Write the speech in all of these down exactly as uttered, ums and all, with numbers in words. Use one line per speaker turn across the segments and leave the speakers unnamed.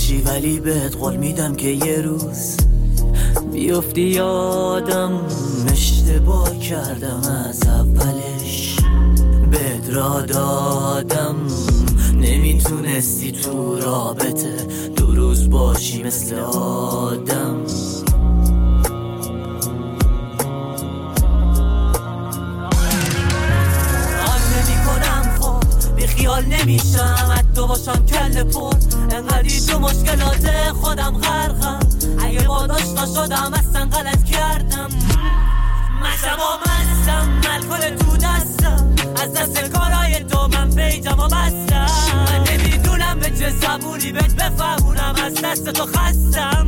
خوشی ولی بهت قول میدم که یه روز بیفتی یادم اشتباه کردم از اولش بهت را دادم نمیتونستی تو رابطه دو روز باشی مثل آدم آن نمی کنم خب بی خیال نمیشم حتی باشم کل پر انقدری تو مشکلات خودم غرقم اگه با داشتا شدم اصلا غلط کردم من شبا مستم الکل تو دستم از دست کارهای تو من پیجم و بستم من نمیدونم به چه زبونی بهت بفهمونم از دست تو خستم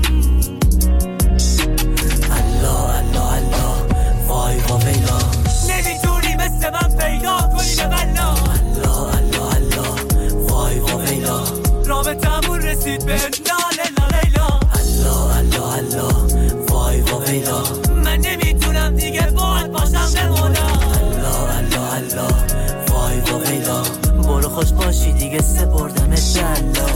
الله الله الله وای و ویلا نمیتونی مثل من پیدا کنی به بلا الله الله الله وای و ویلا رابطمون رسید به لاله لیلا الله الله الله وای و ویلا من نمیتونم دیگه باهات باشم به مولا الله الله الله وای و ویلا برو خوش باشی دیگه سپردم الله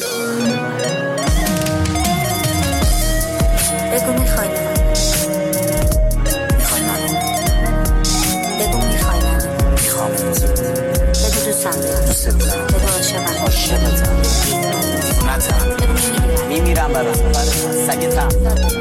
بگو میخوای میخوای منو بگو میخوای منو میخوامت بگو دوستم دارم دوست دارم بگو عاشقم عاشقتم دیوونتم میمیرم برات برات سگتم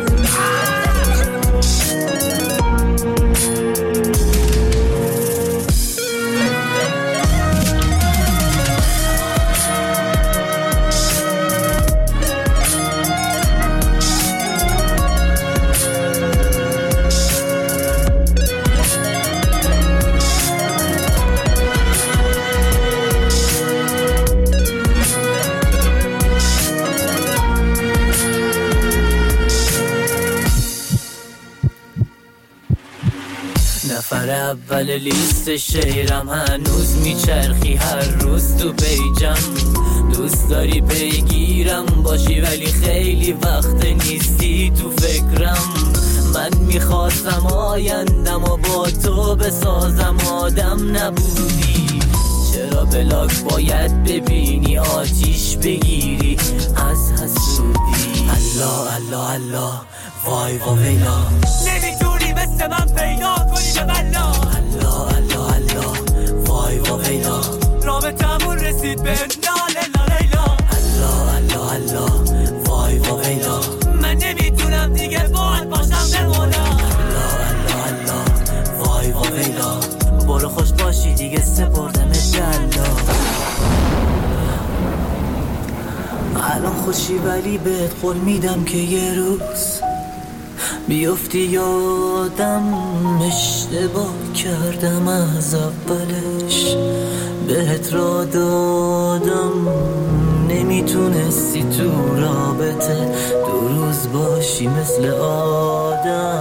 نفر اول لیست شیرم هنوز میچرخی هر روز تو پیجم دوست داری پیگیرم باشی ولی خیلی وقت نیستی تو فکرم من میخواستم آیندم و با تو بسازم آدم نبودی چرا بلاک باید ببینی آتیش بگیری از حسودی الله الله الله وای و ویلا
نمیتونی مثل من پیدا کنی به بلا
الله الله الله وای و ویلا
رابطمون رسید به لاله لیلا
الله الله الله وای و ویلا
من نمیتونم دیگه باهات باشم به مولا
الله الله الله وای و ویلا برو خوش باشی دیگه سپردم الله الان خوشی ولی بهت قول میدم که یه روز بیفتی یادم اشتباه کردم از اولش بهت را دادم نمیتونستی تو رابطه دو روز باشی مثل آدم